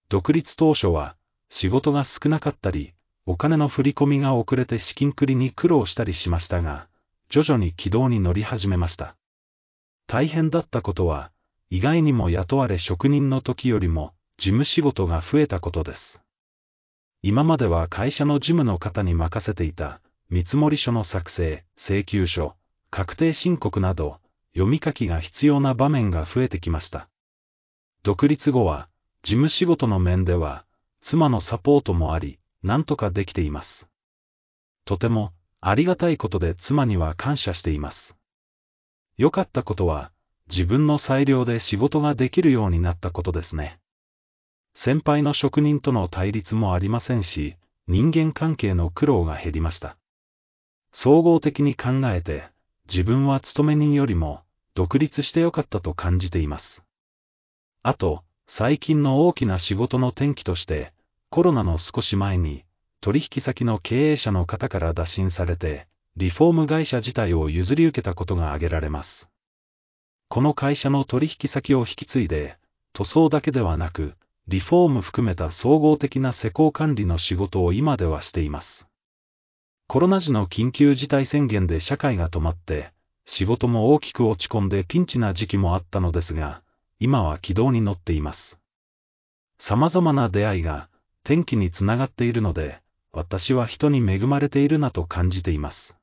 独立当初は、仕事が少なかったり、お金の振り込みが遅れて資金繰りに苦労したりしましたが、徐々に軌道に乗り始めました。大変だったことは、意外にも雇われ職人の時よりも、事務仕事が増えたことです。今までは会社の事務の方に任せていた、見積書の作成、請求書、確定申告など、読み書きが必要な場面が増えてきました。独立後は、事務仕事の面では、妻のサポートもあり、なんとかできています。とても、ありがたいことで妻には感謝しています。良かったことは、自分の裁量で仕事ができるようになったことですね。先輩の職人との対立もありませんし、人間関係の苦労が減りました。総合的に考えて、自分は勤め人よりも、独立してよかったと感じています。あと、最近の大きな仕事の転機として、コロナの少し前に、取引先の経営者の方から打診されて、リフォーム会社自体を譲り受けたことが挙げられます。この会社の取引先を引き継いで、塗装だけではなく、リフォーム含めた総合的な施工管理の仕事を今ではしています。コロナ時の緊急事態宣言で社会が止まって、仕事も大きく落ち込んでピンチな時期もあったのですが、今は軌道に乗っています。様々な出会いが転機につながっているので、私は人に恵まれているなと感じています。